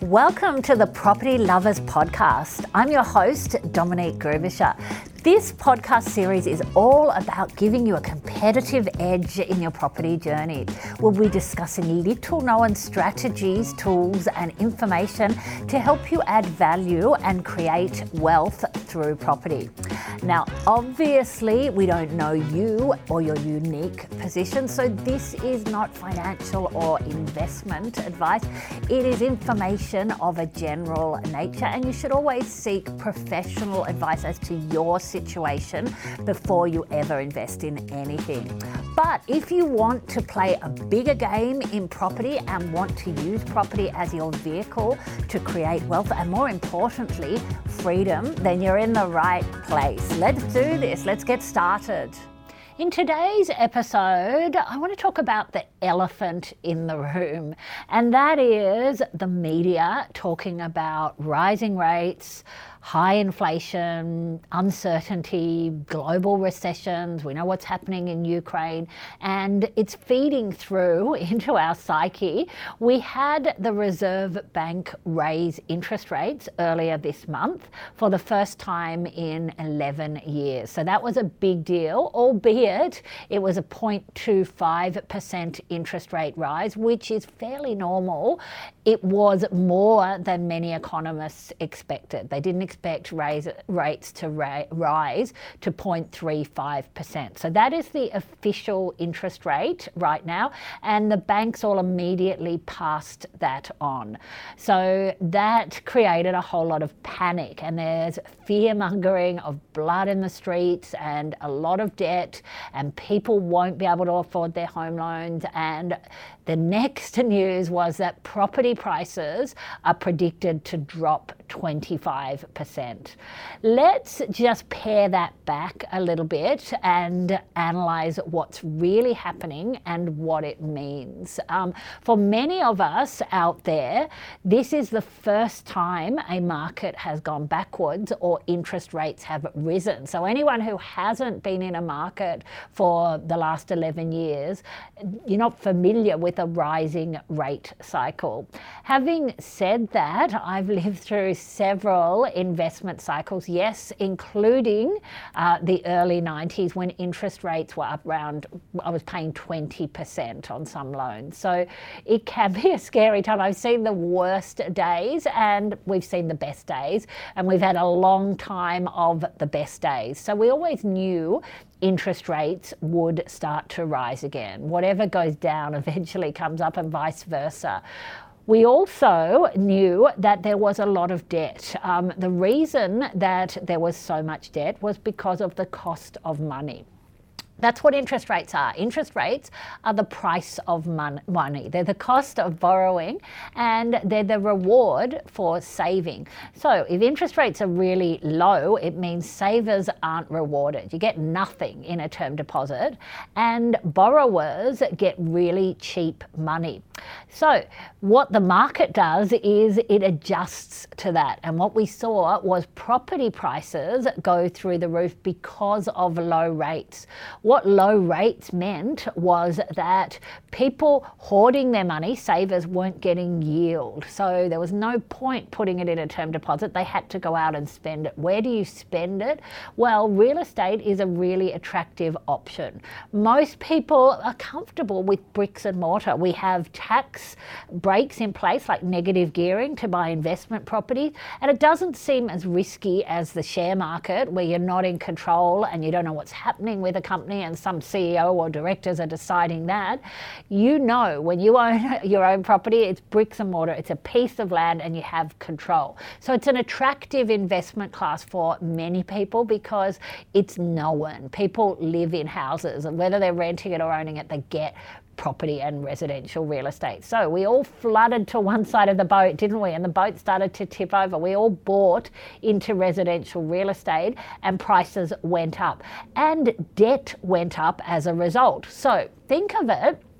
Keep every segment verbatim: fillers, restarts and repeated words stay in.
Welcome to the Property Lovers Podcast. I'm your host, Dominique Grubisher. This podcast series is all about giving you a competitive edge in your property journey. We'll be discussing little known strategies, tools, and information to help you add value and create wealth through property. Now, obviously, we don't know you or your unique position, so this is not financial or investment advice. It is information of a general nature, and you should always seek professional advice as to your situation before you ever invest in anything. But if you want to play a bigger game in property and want to use property as your vehicle to create wealth and, more importantly, freedom, then you're in the right place. Let's do this. Let's get started. In today's episode, I want to talk about the elephant in the room, and that is the media talking about rising rates, high inflation, uncertainty, global recessions. We know what's happening in Ukraine, and it's feeding through into our psyche. We had the Reserve Bank raise interest rates earlier this month for the first time in eleven years. So that was a big deal, albeit it was a zero point two five percent interest rate rise, which is fairly normal. It was more than many economists expected. They didn't expect raise, rates to ra- rise to zero point three five percent. So that is the official interest rate right now, and the banks all immediately passed that on. So that created a whole lot of panic, and there's fear-mongering of blood in the streets and a lot of debt, and people won't be able to afford their home loans. And the next news was that property prices are predicted to drop twenty-five percent. Let's just pare that back a little bit and analyze what's really happening and what it means. Um, for many of us out there, this is the first time a market has gone backwards or interest rates have risen. So anyone who hasn't been in a market for the last eleven years, you're not familiar with a rising rate cycle. Having said that, I've lived through several investment cycles, yes, including uh, the early nineties when interest rates were up around, I was paying twenty percent on some loans. So it can be a scary time. I've seen the worst days and we've seen the best days, and we've had a long time of the best days. So we always knew interest rates would start to rise again. Whatever goes down eventually comes up, and vice versa. We also knew that there was a lot of debt. Um, the reason that there was so much debt was because of the cost of money. That's what interest rates are. Interest rates are the price of mon- money. They're the cost of borrowing, and they're the reward for saving. So if interest rates are really low, it means savers aren't rewarded. You get nothing in a term deposit, and borrowers get really cheap money. So what the market does is it adjusts to that. And what we saw was property prices go through the roof because of low rates. What low rates meant was that people hoarding their money, savers, weren't getting yield. So there was no point putting it in a term deposit. They had to go out and spend it. Where do you spend it? Well, real estate is a really attractive option. Most people are comfortable with bricks and mortar. We have tax breaks in place like negative gearing to buy investment properties, and it doesn't seem as risky as the share market where you're not in control and you don't know what's happening with a company and some C E O or directors are deciding that. You know, when you own your own property, it's bricks and mortar, it's a piece of land, and you have control. So it's an attractive investment class for many people because it's known. People live in houses, and whether they're renting it or owning it, they get property and residential real estate. So we all flooded to one side of the boat, didn't we? And the boat started to tip over. We all bought into residential real estate, and prices went up, and debt went up as a result. So think of it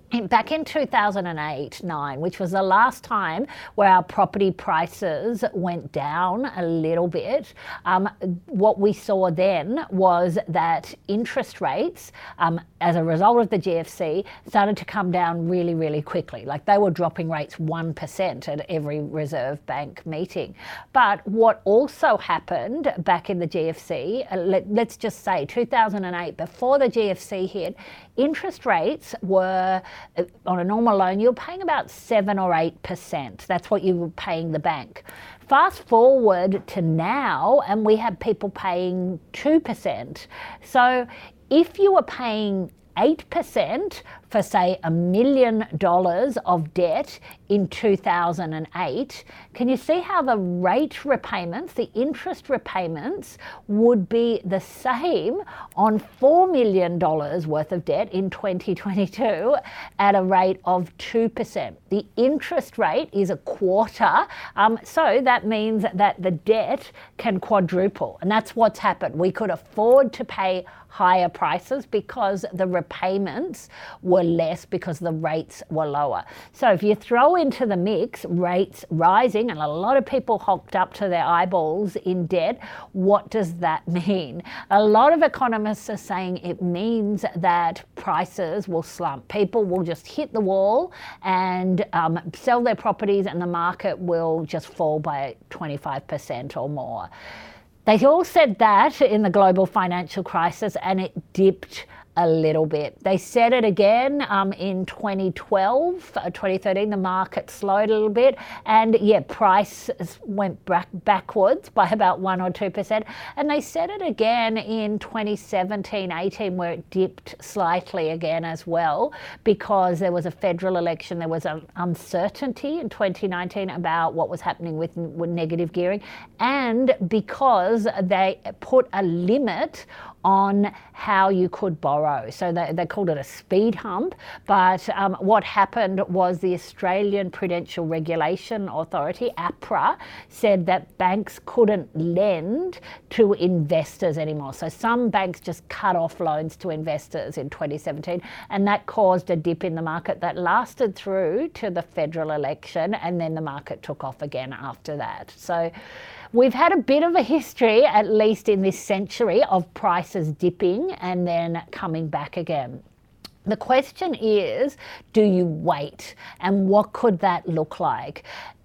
Back in two thousand eight nine, which was the last time where our property prices went down a little bit, um, what we saw then was that interest rates, um, as a result of the G F C, started to come down really, really quickly. Like they were dropping rates one percent at every Reserve Bank meeting. But what also happened back in the G F C, uh, let, let's just say two thousand eight, before the G F C hit, interest rates were, on a normal loan, you're paying about seven or eight percent. That's what you were paying the bank. Fast forward to now, and we have people paying two percent. So if you were paying eight percent for, say, a million dollars of debt in two thousand eight, can you see how the rate repayments, the interest repayments, would be the same on four million dollars worth of debt in twenty twenty-two at a rate of two percent? The interest rate is a quarter, um, so that means that the debt can quadruple, and that's what's happened. We could afford to pay higher prices because the repayments were less because the rates were lower. So if you throw into the mix rates rising and a lot of people hocked up to their eyeballs in debt, what does that mean? A lot of economists are saying it means that prices will slump. People will just hit the wall and um, sell their properties, and the market will just fall by twenty-five percent or more. They all said that in the global financial crisis, and it dipped a little bit. They said it again um, in twenty twelve, uh, twenty thirteen, the market slowed a little bit, and yeah, prices went back backwards by about one or two percent. And they said it again in twenty seventeen, eighteen, where it dipped slightly again as well, because there was a federal election, there was an uncertainty in twenty nineteen about what was happening with, with negative gearing, and because they put a limit on how you could borrow. So they, they called it a speed hump, but um, what happened was the Australian Prudential Regulation Authority, APRA, said that banks couldn't lend to investors anymore. So some banks just cut off loans to investors in twenty seventeen, and that caused a dip in the market that lasted through to the federal election, and then the market took off again after that. So we've had a bit of a history, at least in this century, of prices dipping and then coming back again. The question is, do you wait? And what could that look like?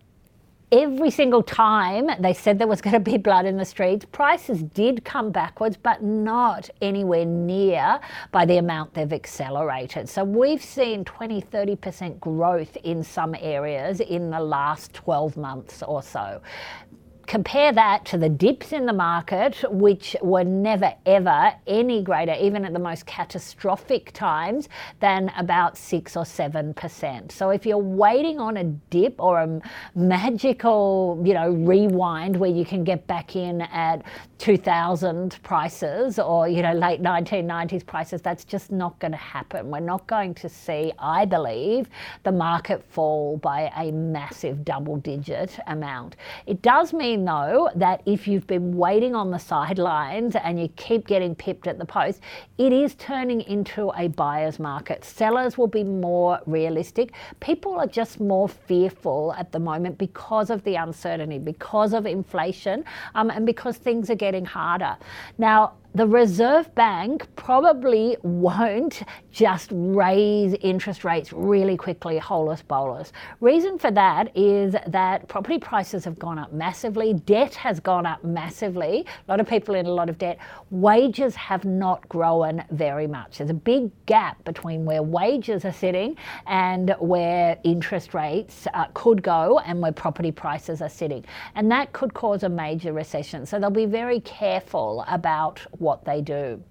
Every single time they said there was going to be blood in the streets, prices did come backwards, but not anywhere near by the amount they've accelerated. So we've seen twenty, thirty percent growth in some areas in the last twelve months or so. Compare that to the dips in the market, which were never ever any greater, even at the most catastrophic times, than about six or seven percent. So if you're waiting on a dip or a magical, you know, rewind where you can get back in at two thousand prices or, you know, late nineteen nineties prices, that's just not going to happen. We're not going to see, I believe, the market fall by a massive double-digit amount. It does mean, though, that if you've been waiting on the sidelines and you keep getting pipped at the post, it is turning into a buyer's market. Sellers will be more realistic. People are just more fearful at the moment because of the uncertainty, because of inflation, um, and because things are getting harder. Now, the Reserve Bank probably won't just raise interest rates really quickly, holus bolus. Reason for that is that property prices have gone up massively, debt has gone up massively, a lot of people in a lot of debt, wages have not grown very much. There's a big gap between where wages are sitting and where interest rates uh, could go and where property prices are sitting. And that could cause a major recession. So they'll be very careful about what they do.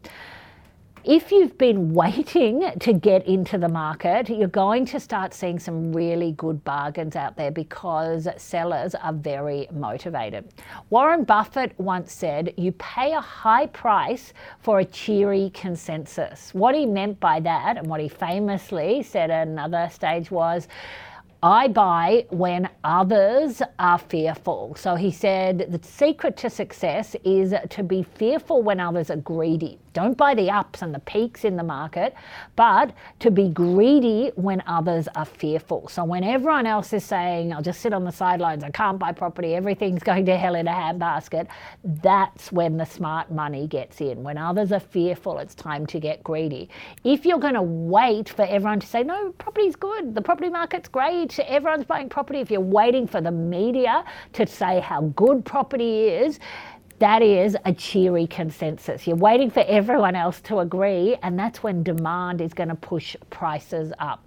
If you've been waiting to get into the market, you're going to start seeing some really good bargains out there because sellers are very motivated. Warren Buffett once said, you pay a high price for a cheery consensus. What he meant by that, and what he famously said at another stage, was, I buy when others are fearful. So he said the secret to success is to be fearful when others are greedy. Don't buy the ups and the peaks in the market, but to be greedy when others are fearful. So when everyone else is saying, I'll just sit on the sidelines, I can't buy property, everything's going to hell in a handbasket, that's when the smart money gets in. When others are fearful, it's time to get greedy. If you're going to wait for everyone to say, no, property's good, the property market's great, everyone's buying property, if you're waiting for the media to say how good property is, that is a cheery consensus. You're waiting for everyone else to agree, and that's when demand is going to push prices up.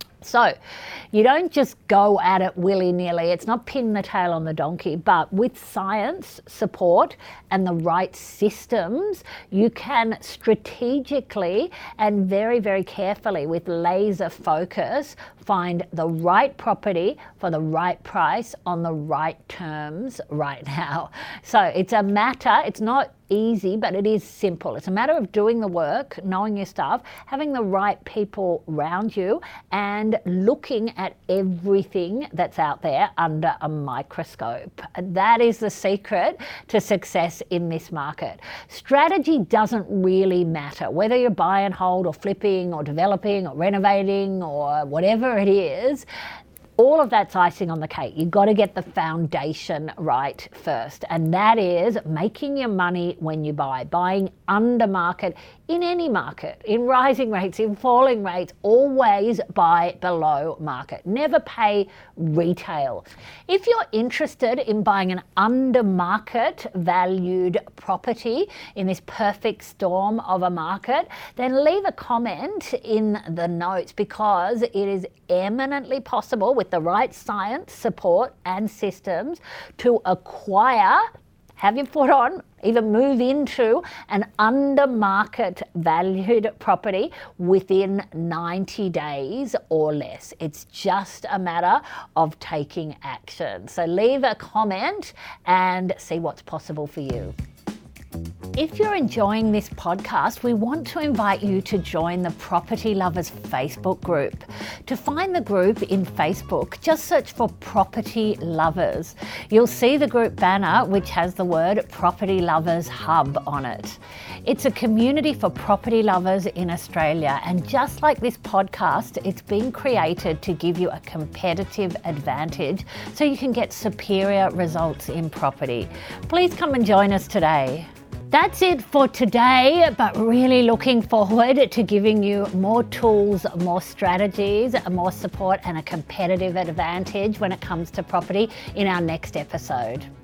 So you don't just go at it willy-nilly. It's not pin the tail on the donkey, but with science support and the right systems, you can strategically and very, very carefully with laser focus find the right property for the right price on the right terms right now. So it's a matter, it's not easy, but it is simple. It's a matter of doing the work, knowing your stuff, having the right people around you, and looking at everything that's out there under a microscope. That is the secret to success in this market. Strategy doesn't really matter, whether you're buy and hold or flipping or developing or renovating or whatever it is. All of that's icing on the cake. You've got to get the foundation right first. And that is making your money when you buy, buying under market in any market, in rising rates, in falling rates, always buy below market. Never pay retail. If you're interested in buying an under market valued property in this perfect storm of a market, then leave a comment in the notes, because it is eminently possible with the right science, support and systems to acquire, have your foot on, even move into an under market valued property within ninety days or less. It's just a matter of taking action. So leave a comment and see what's possible for you. If you're enjoying this podcast, we want to invite you to join the Property Lovers Facebook group. To find the group in Facebook, just search for Property Lovers. You'll see the group banner, which has the word Property Lovers Hub on it. It's a community for property lovers in Australia, and just like this podcast, it's been created to give you a competitive advantage so you can get superior results in property. Please come and join us today. That's it for today, but really looking forward to giving you more tools, more strategies, more support and a competitive advantage when it comes to property in our next episode.